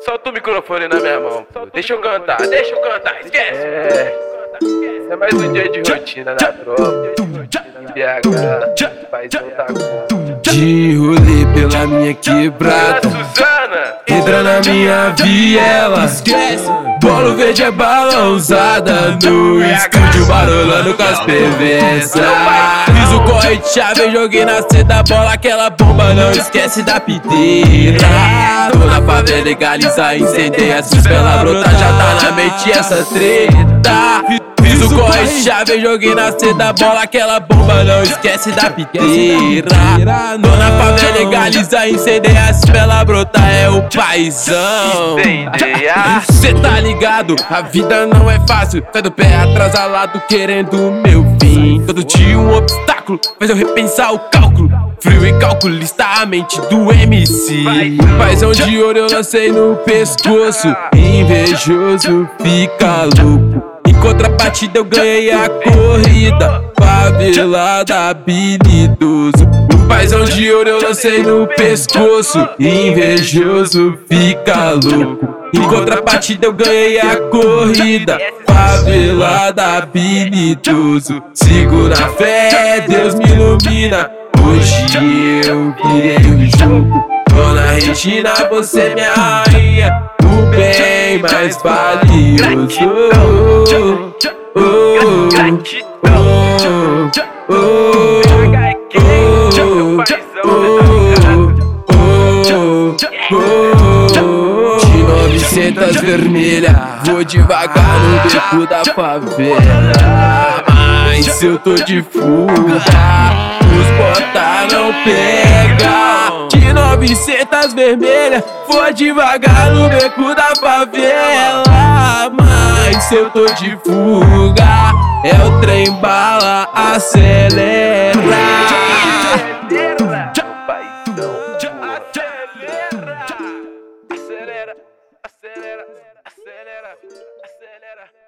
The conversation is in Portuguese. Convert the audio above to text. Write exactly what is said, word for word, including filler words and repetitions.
Solta o microfone na minha mão, pô. Deixa eu cantar, deixa eu cantar, esquece. É, é mais um dia de rotina na tropa. B H, faz outra coisa. De rolê pela minha quebrada, Suzana, entra na minha viela. Esquece. Bolo verde é balãozada no estúdio, barulhando com as perversas. Fiz o corre de chave, joguei na seda, bola aquela bomba, não esquece da piteira. Tô na favela, legaliza, incendeia, se os pela brota, já tá na mente essa treta. Fiz o corre de chave, joguei na seda, bola aquela bomba, não esquece da piteira. Tô na favela, legaliza, incendeia, se pela brota, é o paizão. Cê tá ligado, a vida não é fácil. Sai do pé atrasalado querendo o meu fim. Todo dia um obstáculo faz eu repensar o cálculo. Frio e calculista a mente do M C. Paizão de ouro eu lancei no pescoço. Invejoso fica louco. Em contrapartida eu ganhei a corrida. Favelada habilidoso. O paizão de ouro eu lancei no pescoço. Invejoso fica louco. Em contrapartida eu ganhei a corrida. Favelada habilidoso. Sigo na fé, Deus me ilumina. Hoje eu virei o jogo. Dona Regina, você é minha rainha. O bem mais valioso. Oh, oh, oh, oh, de novecentas vermelha, vou devagar no beco da favela. Mas eu tô de fuga, os bota não pega. De novecentas vermelha, vou devagar no beco da favela. Mas eu tô de fuga, é o trem bala, acelera. Acelera, acelera, acelera, acelera.